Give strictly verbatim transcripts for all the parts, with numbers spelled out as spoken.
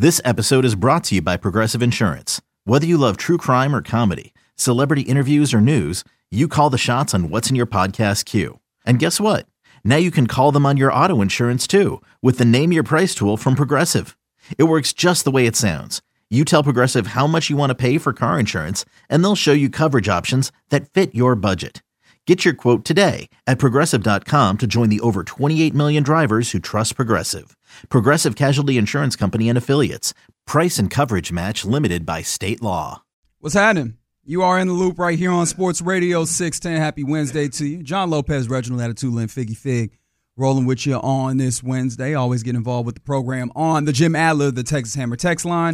This episode is brought to you by Progressive Insurance. Whether you love true crime or comedy, celebrity interviews or news, you call the shots on what's in your podcast queue. And guess what? Now you can call them on your auto insurance too with the Name Your Price tool from Progressive. It works just the way it sounds. You tell Progressive how much you want to pay for car insurance, and they'll show you coverage options that fit your budget. Get your quote today at Progressive dot com to join the over twenty-eight million drivers who trust Progressive. Progressive Casualty Insurance Company and Affiliates. Price and coverage match limited by state law. What's happening? You are in the loop right here on Sports Radio six ten. Happy Wednesday to you. John Lopez, Reginald Attitude, Lynn Figgy Fig, rolling with you on this Wednesday. Always get involved with the program on the Jim Adler, the Texas Hammer text line,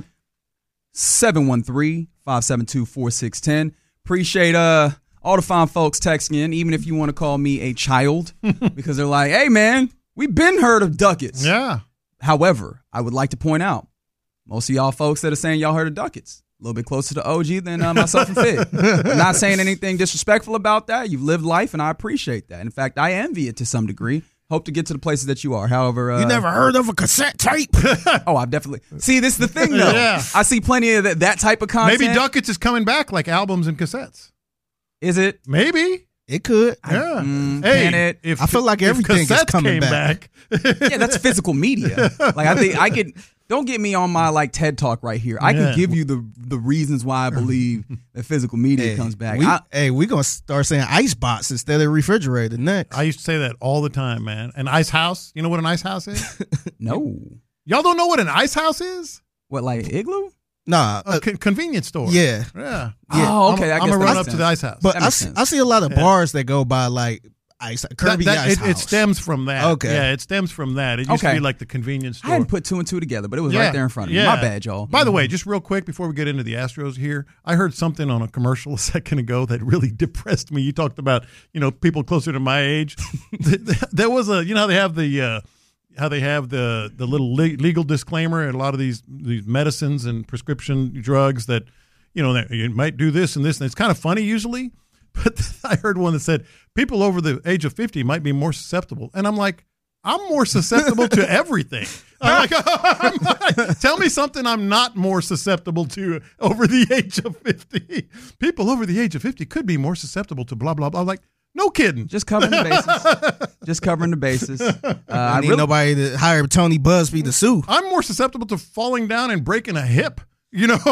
seven one three, five seven two, four six one zero. Appreciate uh all the fine folks texting in, even if you want to call me a child, because they're like, hey, man, we've been heard of ducats. Yeah. However, I would like to point out, most of y'all folks that are saying y'all heard of ducats, a little bit closer to O G than uh, myself and Fig. I'm not saying anything disrespectful about that. You've lived life, and I appreciate that. In fact, I envy it to some degree. Hope to get to the places that you are. However, uh, you never heard of a cassette tape? Oh, I've definitely. See, this is the thing, though. Yeah. I see plenty of that, that type of content. Maybe Ducats is coming back like albums and cassettes. Is it? Maybe. It could. Yeah. Mm, hey, can it? If, I feel like if everything is cassettes coming came back. back. Yeah, that's physical media. Like I think I could. Don't get me on my like TED Talk right here. I Yeah. can give you the the reasons why I believe that physical media Hey, comes back. We, I, hey, we're going to start saying ice box instead of refrigerator next. I used to say that all the time, man. An ice house. You know what an ice house is? no. Y'all don't know what an ice house is? What, like igloo? Nah. A Uh, con- convenience store. yeah. Yeah. Oh, okay. I I'm, guess I'm that gonna run makes up to sense. the ice house. But That I makes see, sense. I see a lot of Yeah. bars that go by like ice, Kirby That- that- Ice it, House. it stems from that. Okay. Yeah, it stems from that. It used Okay. to be like the convenience store. I hadn't put two and two together, but it was Yeah, right there in front of me. yeah. My bad, y'all. By the way, just real quick before we get into the Astros here, I heard something on a commercial a second ago that really depressed me. You talked about, you know, people closer to my age. There was a, you know, how they have the, uh, how they have the the little le- legal disclaimer and a lot of these these medicines and prescription drugs that, you know, that you might do this and this, and it's kind of funny usually. But I heard one that said people over the age of fifty might be more susceptible, and I'm like, I'm more susceptible to everything. I'm like, I'm not, tell me something I'm not more susceptible to over the age of fifty. People over the age of fifty could be more susceptible to blah, blah, blah. I'm like, no kidding. Just covering the bases. Just covering the bases. Uh, I I need really, nobody to hire Tony Busby to sue. I'm more susceptible to falling down and breaking a hip, you know?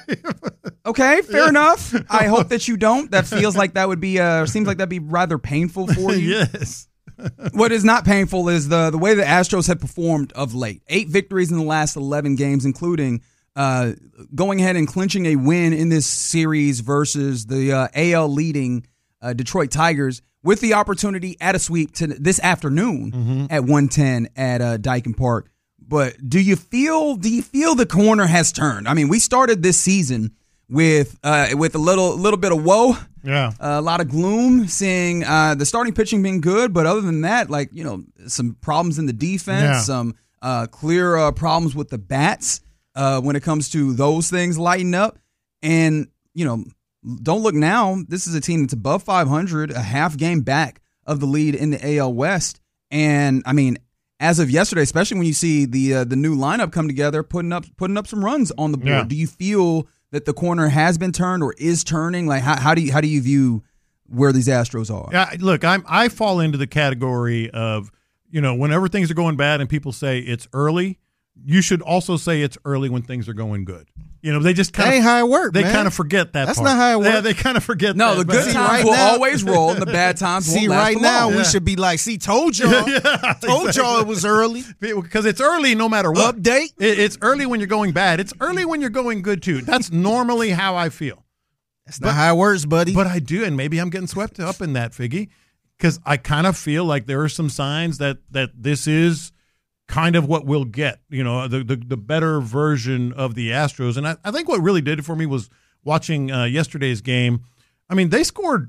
okay, fair enough. I hope that you don't. That feels like that would be, uh, seems like that'd be rather painful for you. Yes. What is not painful is the the way the Astros have performed of late. Eight victories in the last eleven games, including uh, going ahead and clinching a win in this series versus the uh, A L leading uh, Detroit Tigers, with the opportunity at a sweep to this afternoon Mm-hmm. at one ten at uh, Dyken Park. But do you feel do you feel the corner has turned? I mean, we started this season with uh, with a little little bit of woe. Yeah. A lot of gloom, seeing uh, the starting pitching being good, but other than that, like, you know, some problems in the defense, Yeah. some uh, clear uh, problems with the bats uh, when it comes to those things lighting up. And, you know, don't look now. This is a team that's above five hundred, a half game back of the lead in the A L West. And, I mean, as of yesterday, especially when you see the uh, the new lineup come together, putting up putting up some runs on the board, Yeah. do you feel that the corner has been turned or is turning? Like, how, how do you how do you view where these Astros are? Yeah, look, I'm I fall into the category of, you know, whenever things are going bad and people say it's early, you should also say it's early when things are going good. You know, they just kind That of ain't how it work, They man. kind of forget that. That's part. not how it Yeah, work. they kind of forget. No, that. the But good see, times right will now- always roll, and the bad times See, won't last right for now long. we should be like, see, told y'all. Yeah, told y'all it was early. because it's early no matter what. Update. It, it's early when you're going bad. It's early when you're going good too. That's normally how I feel. That's not how it works, buddy. But I do, and maybe I'm getting swept up in that, Figgy, because I kind of feel like there are some signs that that this is kind of what we'll get, you know, the the, the better version of the Astros. And I, I think what really did it for me was watching uh, yesterday's game. I mean, they scored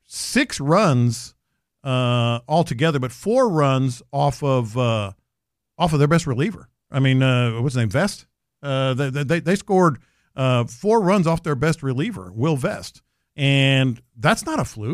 six runs uh, altogether, but four runs off of uh, off of their best reliever. I mean, uh, what's his name, Vest? Uh, they, they they scored uh, four runs off their best reliever, Will Vest, and that's not a fluke.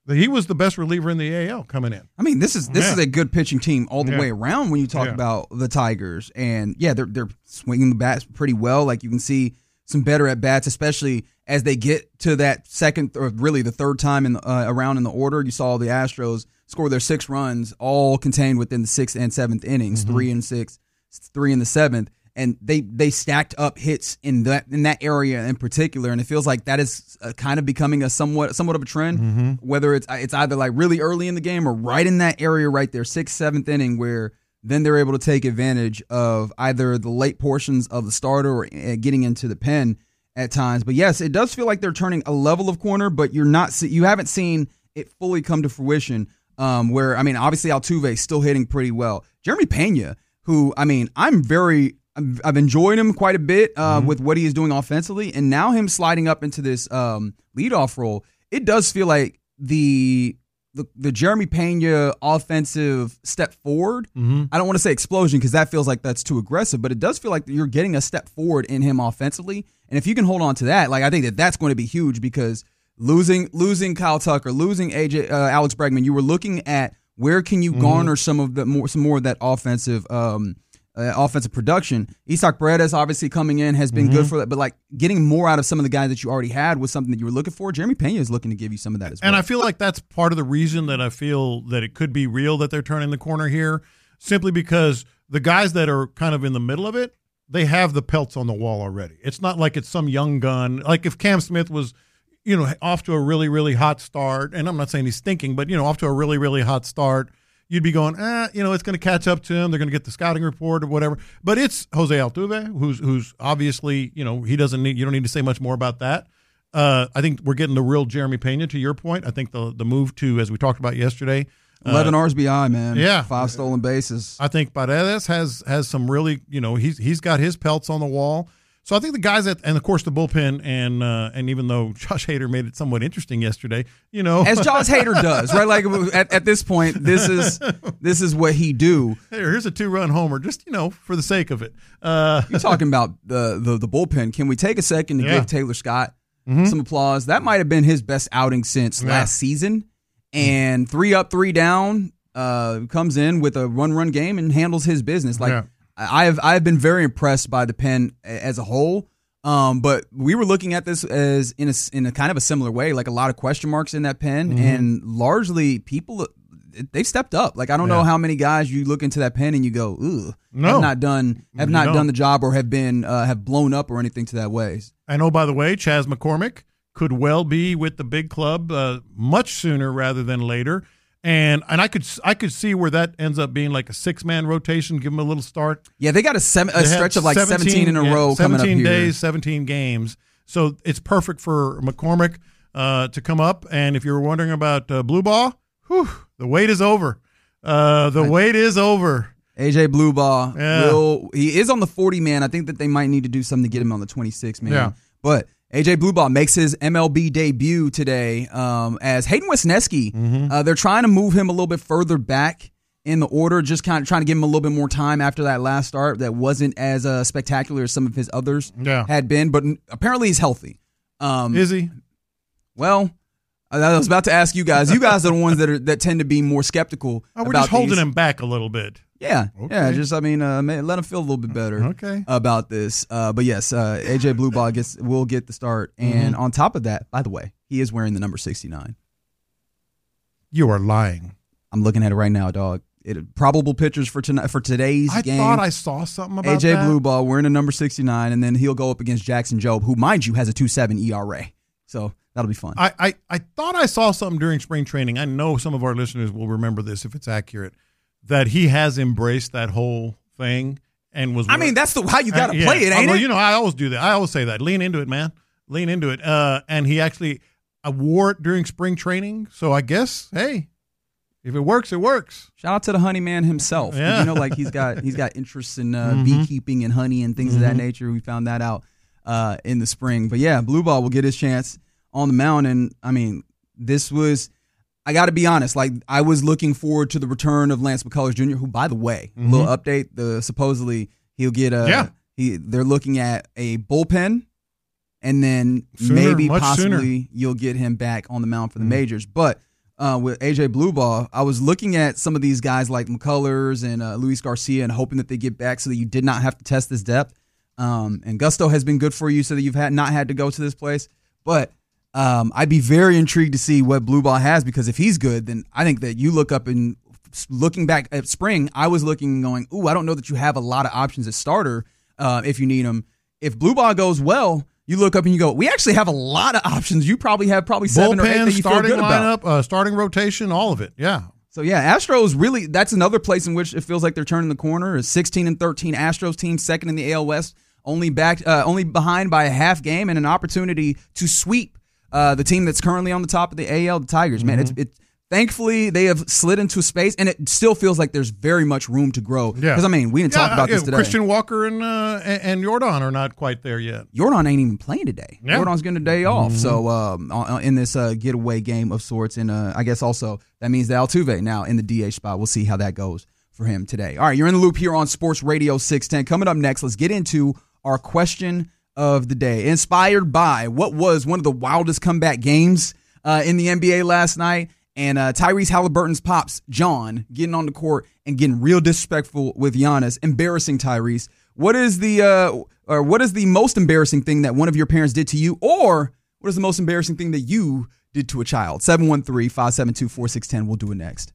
He was the best reliever in the A L coming in. I mean, this is this Yeah. is a good pitching team all the Yeah. way around when you talk Yeah. about the Tigers. And yeah, they're they're swinging the bats pretty well. Like you can see some better at bats, especially as they get to that second or really the third time in the, uh, around in the order. You saw the Astros score their six runs, all contained within the sixth and seventh innings, Mm-hmm. three and six, three in the seventh. And they they stacked up hits in that in that area in particular, and it feels like that is uh, kind of becoming a somewhat somewhat of a trend. Mm-hmm. Whether it's it's either like really early in the game or right in that area right there, sixth, seventh inning, where then they're able to take advantage of either the late portions of the starter or uh, getting into the pen at times. But yes, it does feel like they're turning a level of corner, but you're not see, you haven't seen it fully come to fruition. Um, where I mean, obviously Altuve still hitting pretty well. Jeremy Pena, who I mean, I'm very I've enjoyed him quite a bit uh, mm-hmm. with what he is doing offensively, and now him sliding up into this um, leadoff role. It does feel like the the, the Jeremy Pena offensive step forward. Mm-hmm. I don't want to say explosion because that feels like that's too aggressive, but it does feel like you're getting a step forward in him offensively. And if you can hold on to that, like I think that that's going to be huge because losing losing Kyle Tucker, losing A J uh, Alex Bregman, you were looking at where can you mm-hmm. garner some of the more some more of that offensive. Um, Uh, offensive production. Isaac Paredes obviously coming in has been mm-hmm. good for that, but like getting more out of some of the guys that you already had was something that you were looking for. Jeremy Pena is looking to give you some of that as well. And I feel like that's part of the reason that I feel that it could be real that they're turning the corner here, simply because the guys that are kind of in the middle of it, they have the pelts on the wall already. It's not like it's some young gun. Like if Cam Smith was, you know, off to a really, really hot start, and I'm not saying he's stinking, but, you know, off to a really, really hot start, you'd be going, ah, you know, it's going to catch up to him. They're going to get the scouting report or whatever. But it's Jose Altuve, who's who's obviously, you know, he doesn't need. You don't need to say much more about that. Uh, I think we're getting the real Jeremy Pena. To your point, I think the the move to, as we talked about yesterday, eleven uh, R B I, man. Yeah, five stolen bases. I think Paredes has has some really, you know, he's he's got his pelts on the wall. So I think the guys that, and of course the bullpen, and uh, and even though Josh Hader made it somewhat interesting yesterday, you know, as Josh Hader does, right? Like at, at this point, this is this is what he do. Hey, here's a two run homer, just you know, for the sake of it. Uh, You're talking about the, the the bullpen. Can we take a second to yeah. give Taylor Scott mm-hmm. some applause? That might have been his best outing since yeah. last season. And three up, three down, uh, comes in with a run run game and handles his business. Like. Yeah. I have I have been very impressed by the pen as a whole, um, but we were looking at this as in a in a kind of a similar way, like a lot of question marks in that pen, mm-hmm. and largely people they've stepped up. Like I don't yeah. know how many guys you look into that pen and you go, ooh, no. have not done have you not don't. done the job or have been uh, have blown up or anything to that ways. And oh, by the way, Chas McCormick could well be with the big club uh, much sooner rather than later. And and I could I could see where that ends up being like a six man rotation. Give them a little start. Yeah, they got a, sem- a stretch of like seventeen, seventeen in a yeah, row coming up here. seventeen days, seventeen games. So it's perfect for McCormick uh, to come up. And if you're wondering about uh, Blue Ball, whew, the wait is over. Uh, the wait is over. A J Bluebaugh, yeah. will, he is on the forty man. I think that they might need to do something to get him on the twenty-six man. Yeah. But A J Bluebaugh makes his M L B debut today um, as Hayden Wesneski. Mm-hmm. Uh, they're trying to move him a little bit further back in the order, just kind of trying to give him a little bit more time after that last start that wasn't as uh, spectacular as some of his others yeah. had been. But apparently he's healthy. Um, Is he? Well, I was about to ask you guys. You guys are the ones that are that tend to be more skeptical. Oh, we're about just holding these. him back a little bit. Yeah, okay. yeah. Just I mean, uh, let him feel a little bit better. Okay. About this. Uh, but yes, uh, A J Bluebaugh gets will get the start, and mm-hmm. on top of that, by the way, he is wearing the number sixty-nine. You are lying. I'm looking at it right now, dog. It, probable pictures for tonight for today's I game. I thought I saw something about A J that. Bluebaugh wearing the number sixty-nine, and then he'll go up against Jackson Jobe, who, mind you, has a two point seven E R A. So that'll be fun. I, I, I thought I saw something during spring training. I know some of our listeners will remember this if it's accurate, that he has embraced that whole thing and was. I mean, that's the how you got to yeah. play it, ain't well, it? You know, I always do that. I always say that. Lean into it, man. Lean into it. Uh, and he actually uh, wore it during spring training. So I guess, hey, if it works, it works. Shout out to the honey man himself. Yeah. You know, like he's got he's got interests in uh, mm-hmm. beekeeping and honey and things mm-hmm. of that nature. We found that out uh, in the spring. But yeah, Bluebaugh will get his chance on the mound. And I mean, this was, I got to be honest, like I was looking forward to the return of Lance McCullers Junior, who, by the way, mm-hmm. a little update, the supposedly he'll get a, yeah. he, they're looking at a bullpen, and then Sooner, maybe much possibly sooner. you'll get him back on the mound for the mm-hmm. majors. But uh, with A J Bluebaugh, I was looking at some of these guys like McCullers and uh, Luis Garcia and hoping that they get back so that you did not have to test this depth. Um, and Gusto has been good for you so that you've had not had to go to this place. But um, I'd be very intrigued to see what Bluebaugh has, because if he's good, then I think that you look up and looking back at spring, I was looking and going, ooh, I don't know that you have a lot of options at starter uh, if you need them. If Bluebaugh goes well, you look up and you go, we actually have a lot of options. You probably have probably seven Bullpen, or eight that you feel starting good about. lineup, uh, starting rotation, all of it. Yeah. So, yeah, Astros really, that's another place in which it feels like they're turning the corner. A sixteen and thirteen Astros team, second in the A L West, only back, uh, only behind by a half game, and an opportunity to sweep uh, the team that's currently on the top of the A L, the Tigers. Man, mm-hmm. it's it. Thankfully, they have slid into space, and it still feels like there's very much room to grow. Yeah. Because, I mean, we didn't yeah, talk about yeah, this today. Christian Walker and uh, and Jordan are not quite there yet. Jordan ain't even playing today. Yeah. Jordan's getting a day off. Mm-hmm. So, um, in this uh, getaway game of sorts, and uh, I guess also that means that Altuve now in the D H spot. We'll see how that goes for him today. All right, you're in the loop here on Sports Radio six ten. Coming up next, let's get into our question of the day. Inspired by what was one of the wildest comeback games uh, in the N B A last night. And uh, Tyrese Halliburton's pops, John, getting on the court and getting real disrespectful with Giannis, embarrassing Tyrese. What is the uh, or what is the most embarrassing thing that one of your parents did to you, or what is the most embarrassing thing that you did to a child? seven one three, five seven two, four six one zero. We'll do it next.